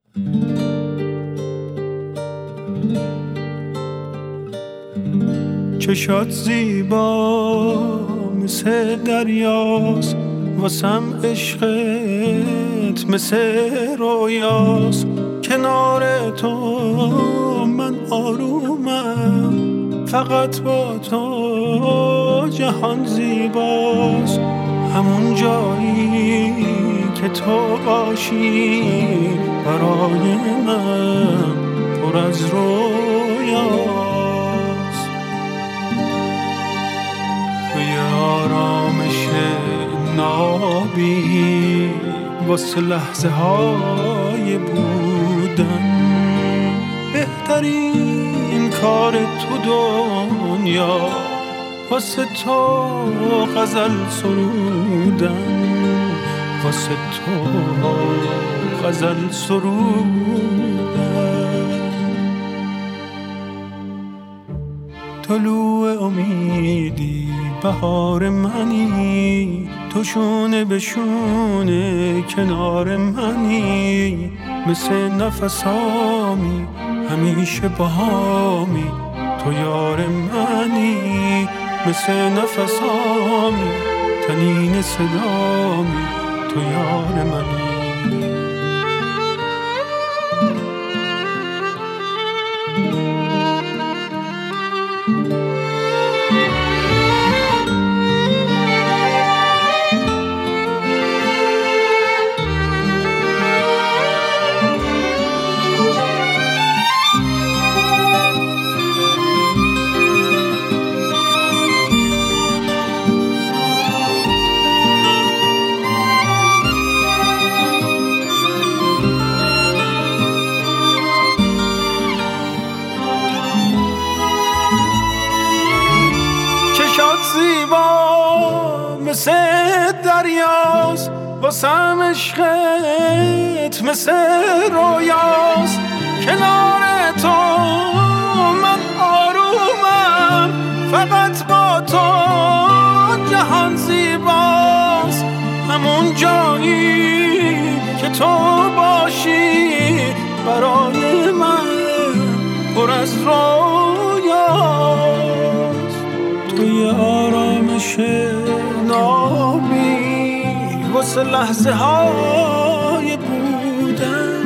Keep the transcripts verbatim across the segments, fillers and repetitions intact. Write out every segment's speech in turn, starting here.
چشات زیبا مثل دریاست، واسم عشقت مثل رویاست. کنار تو من آرومم، فقط با تو جهان زیباست. همون جایی که تو باشی برای من پر از رویاست. توی آرامش نابی واسه لحظه های بودن، بهترین کار تو دنیا واسه تو غزل سرودن، واسه تو غزل سرودن. طلوع امیدی بهار منی، تو شونه به شونه کنار منی. مثل نفسامی همیشه باهامی، تو یار منی. مثل نفسامی تنین صدامی، تو یار منی. زیبا مثل دریاست، واسم عشقت مثل رویاست. کنار تو من آرومم، فقط با تو جهان زیباست. همون جایی که تو باشی برای من پر از رویاست. توی آرامش نابی واسه لحظه های بودن،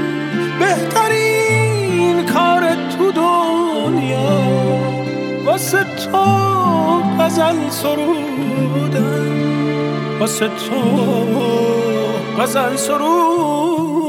بهترین کار تو دنیا واسه تو غزل سرودن، واسه تو غزل سرودن.